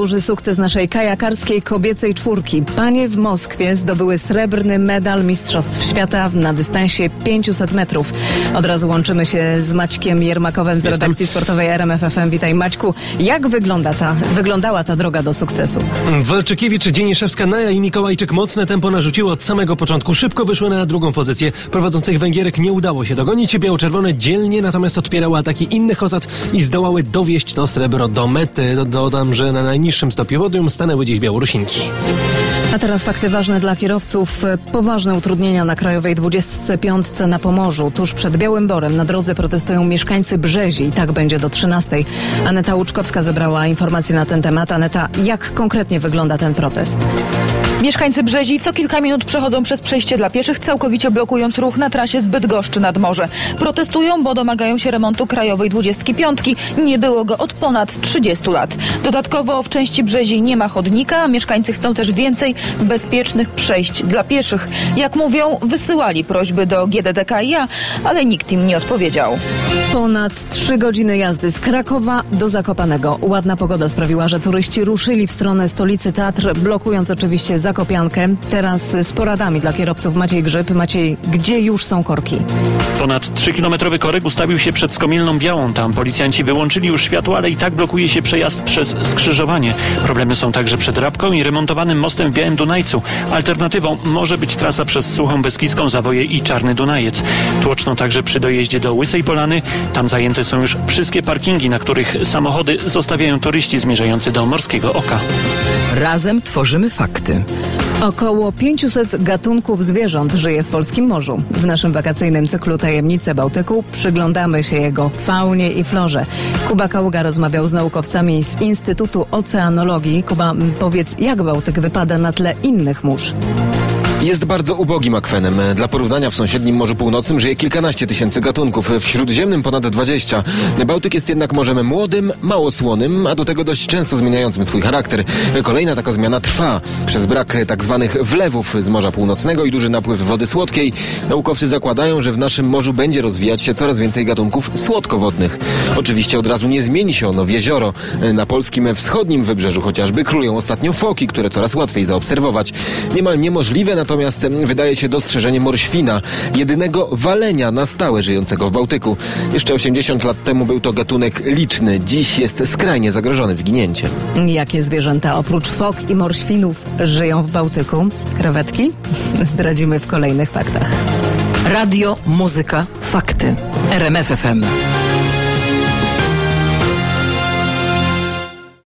Duży sukces naszej kajakarskiej kobiecej czwórki. Panie w Moskwie zdobyły srebrny medal Mistrzostw Świata na dystansie 500 metrów. Od razu łączymy się z Maćkiem Jermakowem z redakcji sportowej RMF FM. Witaj, Maćku. Jak wyglądała ta droga do sukcesu? Walczykiewicz, Dzieniszewska, Naja i Mikołajczyk mocne tempo narzuciły od samego początku. Szybko wyszły na drugą pozycję. Prowadzących Węgierek nie udało się dogonić. Biało-czerwone dzielnie natomiast odpierały ataki innych osad i zdołały dowieść to srebro do mety. Dodam, że na najniższym stopniu podium stanęły dziś Białorusinki. A teraz fakty ważne dla kierowców. Poważne utrudnienia na Krajowej 25 na Pomorzu. Tuż przed Białym Borem na drodze protestują mieszkańcy Brzezi i tak będzie do 13. Aneta Łuczkowska zebrała informacje na ten temat. Aneta, jak konkretnie wygląda ten protest? Mieszkańcy Brzezi co kilka minut przechodzą przez przejście dla pieszych, całkowicie blokując ruch na trasie z Bydgoszczy nad morze. Protestują, bo domagają się remontu Krajowej 25. Nie było go od ponad 30 lat. Dodatkowo w części Brzezi nie ma chodnika, a mieszkańcy chcą też więcej bezpiecznych przejść dla pieszych. Jak mówią, wysyłali prośby do GDDKiA, ale nikt im nie odpowiedział. Ponad 3 godziny jazdy z Krakowa do Zakopanego. Ładna pogoda sprawiła, że turyści ruszyli w stronę stolicy Tatr, blokując oczywiście Zakopiankę. Teraz z poradami dla kierowców Maciej Grzyb. Maciej, gdzie już są korki? Ponad 3-kilometrowy korek ustawił się przed Skomielną Białą. Tam policjanci wyłączyli już światło, ale i tak blokuje się przejazd przez skrzyżowanie. Problemy są także przed Rabką i remontowanym mostem w Białym Dunajcu. Alternatywą może być trasa przez Suchą Beskidzką, Zawoje i Czarny Dunajec. Tłoczno także przy dojeździe do Łysej Polany. Tam zajęte są już wszystkie parkingi, na których samochody zostawiają turyści zmierzający do Morskiego Oka. Razem tworzymy fakty. Około 500 gatunków zwierząt żyje w polskim morzu. W naszym wakacyjnym cyklu Tajemnice Bałtyku przyglądamy się jego faunie i florze. Kuba Kaługa rozmawiał z naukowcami z Instytutu Oceanologii. Kuba, powiedz, jak Bałtyk wypada na tle innych mórz? Jest bardzo ubogim akwenem. Dla porównania w sąsiednim Morzu Północnym żyje kilkanaście tysięcy gatunków, w Śródziemnym ponad 20. Bałtyk jest jednak morzem młodym, mało słonym, a do tego dość często zmieniającym swój charakter. Kolejna taka zmiana trwa. Przez brak tak zwanych wlewów z Morza Północnego i duży napływ wody słodkiej, naukowcy zakładają, że w naszym morzu będzie rozwijać się coraz więcej gatunków słodkowodnych. Oczywiście od razu nie zmieni się ono w jezioro. Na polskim wschodnim wybrzeżu chociażby królują ostatnio foki, które coraz łatwiej zaobserwować. Niemal niemożliwe natomiast wydaje się dostrzeżenie morświna, jedynego walenia na stałe żyjącego w Bałtyku. Jeszcze 80 lat temu był to gatunek liczny. Dziś jest skrajnie zagrożony wyginięciem. Jakie zwierzęta oprócz fok i morświnów żyją w Bałtyku? Krewetki? Zdradzimy w kolejnych faktach. Radio, muzyka, fakty. RMF FM.